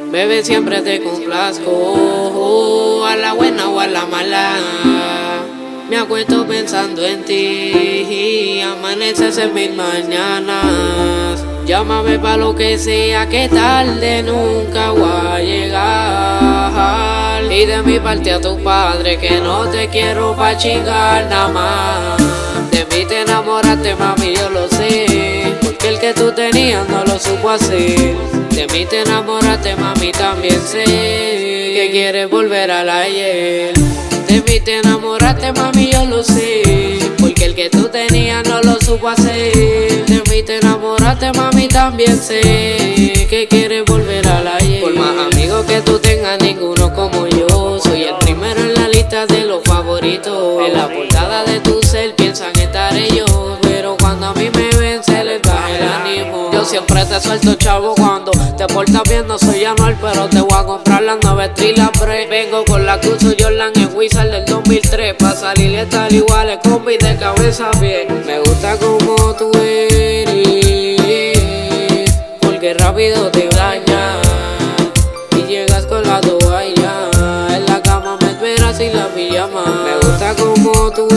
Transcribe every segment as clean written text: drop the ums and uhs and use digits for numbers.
Bebé, siempre te complazco, a la buena o a la mala. Me acuesto pensando en ti, amaneces en mil mañanas. Llámame pa' lo que sea, que tarde nunca voy a llegar. Y de mi parte a tu padre, que no te quiero pa' chingar nada más. De mí te enamoraste, mami, yo lo sé, porque el que tú tenías no lo supo hacer. De mí te enamoraste, mami, también sé que quieres volver al ayer. De mí te enamoraste, mami, yo lo sé, porque el que tú tenías no lo supo hacer. De mí te enamoraste, mami, también sé que quieres volver al ayer. Por más amigos que tú tengas, ninguno como yo. Soy el primero en la lista de los favoritos. En la portada de tu cel piensan estar ellos, pero cuando a mí me ven se les baja el ánimo. Yo siempre te suelto, chavo, cuando te portas bien. No soy anual, pero te voy a comprar las 9 Trilas Break. Vengo con la Cruz Jordan en Wizard del 2003, pa' salir y estar iguales, combi de cabeza bien. Me gusta como tú eres, porque rápido te dañas y llegas con la toalla. En la cama me esperas sin la pijama. Me gusta como tú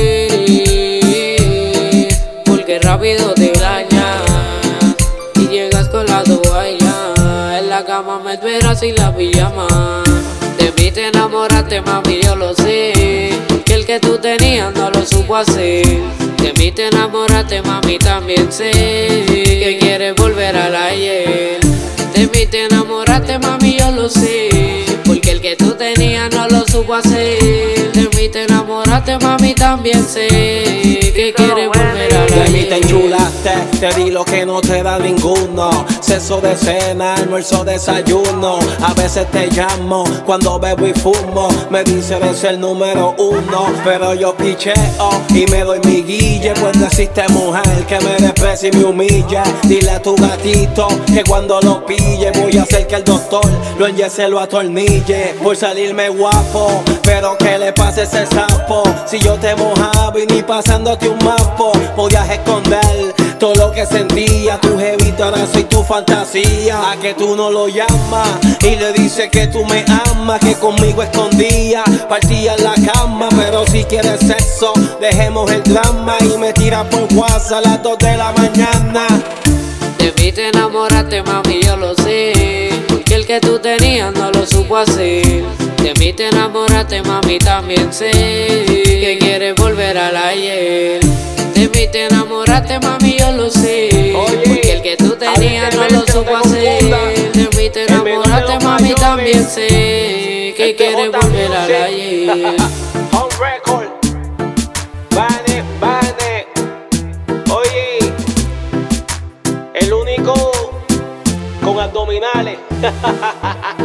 eres, porque rápido te dañas y llegas con la toalla. En la cama me esperas sin la pijama. De mí te enamoraste, mami, yo lo sé, que el que tú tenías no lo supo hacer. De mí te enamoraste, mami, también sé que quieres volver al ayer. De mí te enamoraste, mami, yo lo sé, porque el que tú tenías no lo supo hacer. De mí te enamoraste, mami, también sé que quieres volver al ayer. De mí te enchulaste, te di lo que no te da ninguno. Sexo de cena, almuerzo, desayuno. A veces te llamo cuando bebo y fumo. Me dice eres el número 1, pero yo picheo y me doy mi guille. Pues no existe mujer que me desprecie y me humille. Dile a tu gatito que cuando lo pille voy a hacer que el doctor lo enyese, lo atornille. Por salirme guapo, pero que le pase ese sapo. Si yo te mojaba y ni pasándote un mapo podías esconder todo lo que sentía. Tu jevito ahora soy tu fantasía. A que tú no lo llamas y le dices que tú me amas, que conmigo escondía, partía en la cama. Pero si quieres sexo, dejemos el drama y me tiras por WhatsApp a las 2 de la mañana. De mí te enamoraste, mami, yo lo sé, porque el que tú tenías no lo supo hacer. De mí te enamoraste, mami, también sé que quieres volver al ayer. De mí te enamoraste, mami, yo lo sé, porque el que tú tenías no lo supo hacer. De mí te enamoraste, mami, también sé que quieres volver al ayer. On record, Bane, Bane. Oye, el único con abdominales.